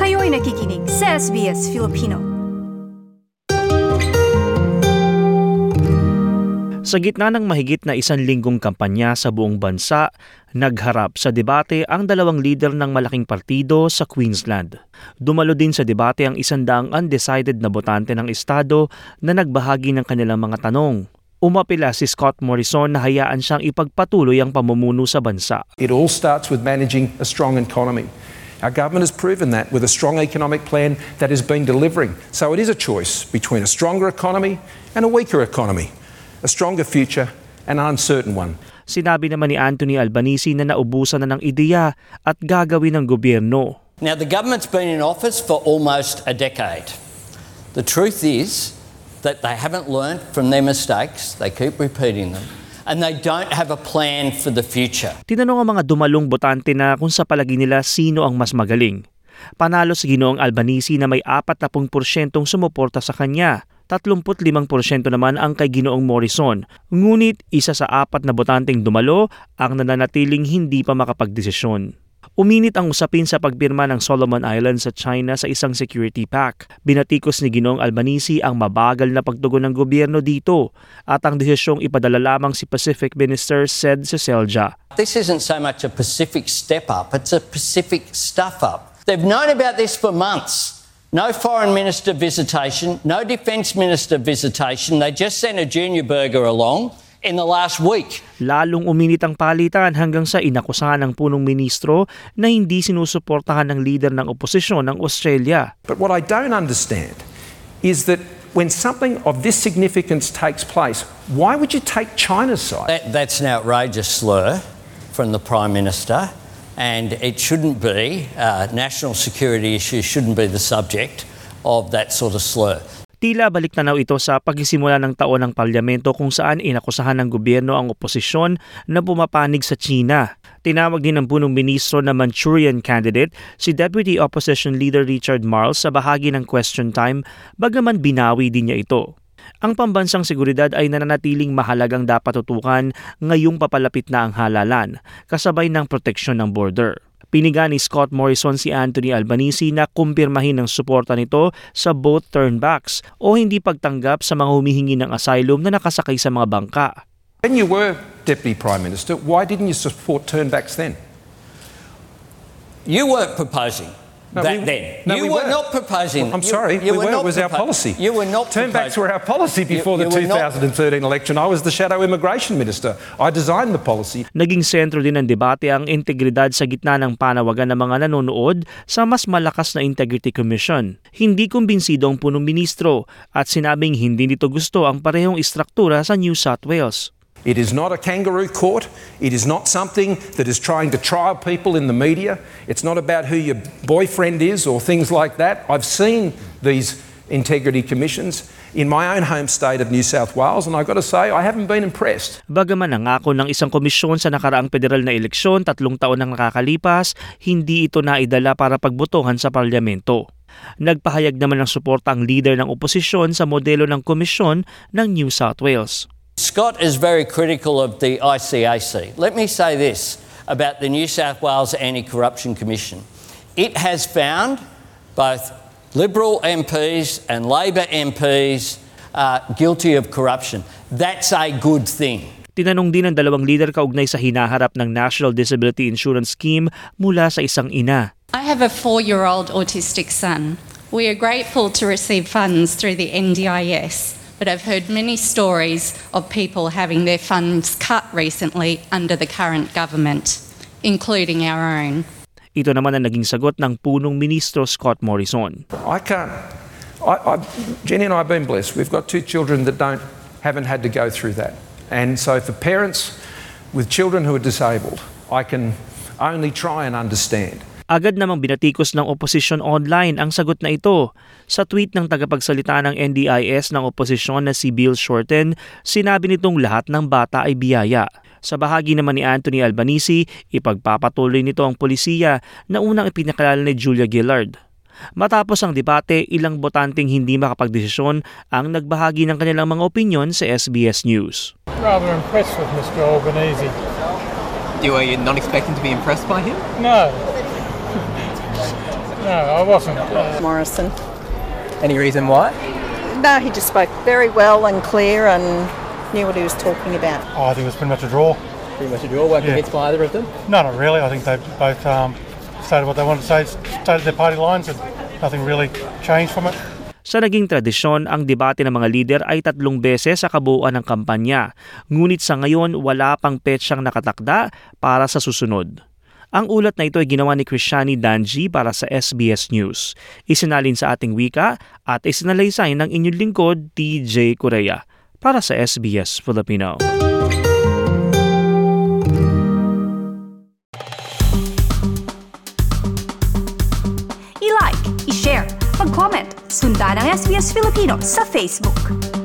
Kayo'y nakikinig sa SBS Filipino. Sa gitna ng mahigit na 1 linggong kampanya sa buong bansa, nagharap sa debate ang 2 lider ng malaking partido sa Queensland. Dumalo din sa debate ang 100 undecided na botante ng estado na nagbahagi ng kanilang mga tanong. Umapila si Scott Morrison na hayaan siyang ipagpatuloy ang pamumuno sa bansa. It all starts with managing a strong economy. Our government has proven that with a strong economic plan that has been delivering. So it is a choice between a stronger economy and a weaker economy. A stronger future and an uncertain one. Sinabi naman ni Anthony Albanese na naubusan na ng ideya at gagawin ng gobyerno. Now the government's been in office for almost a decade. The truth is that they haven't learned from their mistakes, they keep repeating them, and they don't have a plan for the future. Tinanong ang mga dumalong botante na kung sa palagi nila sino ang mas magaling. Panalo si Ginoong Albanese na may 40% sumuporta sa kanya. 35% naman ang kay Ginoong Morrison. Ngunit isa sa 4 na botanteng dumalo ang nananatiling hindi pa makapagdesisyon. Uminit ang usapin sa pagpirma ng Solomon Islands sa China sa isang security pact. Binatikos ni Ginoong Albanese ang mabagal na pagtugon ng gobyerno dito at ang desisyong ipadala lamang si Pacific Minister Sed Seselja. This isn't so much a Pacific step up, it's a Pacific stuff up. They've known about this for months. No foreign minister visitation, no defence minister visitation. They just sent a junior burger along in the last week. Lalong uminit ang palitan hanggang sa inakusahan ng punong ministro na hindi sinusuportahan ng leader ng oposisyon ng Australia. But what I don't understand is that when something of this significance takes place, why would you take China's side? That's an outrageous slur from the Prime Minister. And it shouldn't be, national security issues shouldn't be the subject of that sort of slur. Tila baliktanaw ito sa pagsisimula ng taon ng parlamento kung saan inakusahan ng gobyerno ang oposisyon na pumapanig sa China. Tinawag din ng punong ministro na Manchurian candidate si Deputy Opposition Leader Richard Marles sa bahagi ng question time, bagaman binawi din niya ito. Ang pambansang seguridad ay nananatiling mahalagang dapat tutukan ngayong papalapit na ang halalan, kasabay ng proteksyon ng border. Piniga ni Scott Morrison si Anthony Albanese na kumpirmahin ang suporta nito sa both turnbacks o hindi pagtanggap sa mga humihingi ng asylum na nakasakay sa mga bangka. When you were Deputy Prime Minister, why didn't you support turnbacks then? You weren't proposing. No, you were not proposing. I'm sorry, we were. It was our policy. You were not Turnbacks were our policy before the 2013 election. I was the Shadow Immigration Minister. I designed the policy. Naging sentro din ng debate ang integridad sa gitna ng panawagan ng mga nanonood sa mas malakas na Integrity Commission. Hindi kumbinsido ang punong ministro at sinabing hindi nito gusto ang parehong istruktura sa New South Wales. It is not a kangaroo court. It is not something that is trying to trial people in the media. It's not about who your boyfriend is or things like that. I've seen these integrity commissions in my own home state of New South Wales and I've got to say I haven't been impressed. Bagaman nangako ng isang komisyon sa nakaraang federal na eleksyon 3 taon nang nakakalipas, hindi ito naidala para pagbotohan sa parlamento. Nagpahayag naman ng suporta ang leader ng oposisyon sa modelo ng komisyon ng New South Wales. Scott is very critical of the ICAC. Let me say this about the New South Wales Anti-Corruption Commission. It has found both Liberal MPs and Labor MPs guilty of corruption. That's a good thing. Tinanong din ng 2 leader kaugnay sa hinaharap ng National Disability Insurance Scheme mula sa isang ina. I have a 4-year-old autistic son. We are grateful to receive funds through the NDIS. But I've heard many stories of people having their funds cut recently under the current government, including our own. Ito naman ang naging sagot ng punong ministro Scott Morrison. Jenny and I have been blessed. We've got 2 children that haven't had to go through that. And so for parents with children who are disabled, I can only try and understand. Agad namang binatikos ng oposisyon online ang sagot na ito. Sa tweet ng tagapagsalita ng NDIS ng oposisyon na si Bill Shorten, sinabi nitong lahat ng bata ay biyaya. Sa bahagi naman ni Anthony Albanese, ipagpapatuloy nito ang polisiya na unang ipinakilala ni Julia Gillard. Matapos ang debate, ilang botanteng hindi makapagdesisyon ang nagbahagi ng kanilang mga opinyon sa SBS News. Rather impressed with Mr. Albanese. Were you not expecting to be impressed by him? No. No, I wasn't. Morrison. Any reason why? No, he just spoke very well and clear and knew what he was talking about. I think it was pretty much a draw. Pretty much a draw. Weren't convinced by either of them? No, not really. I think they both stated what they wanted to say, stated their party lines, and nothing really changed from it. Sa naging tradisyon, ang debate ng mga lider ay 3 beses sa kabuuan ng kampanya. Ngunit sa ngayon, wala pang petsyang nakatakda para sa susunod. Ang ulat na ito ay ginawa ni Krishani Danji para sa SBS News. Isinalin sa ating wika at isinalaysay ng inyong lingkod, TJ Correa, para sa SBS Filipino. I-like, i-share, mag-comment, sundan ang SBS Filipino sa Facebook.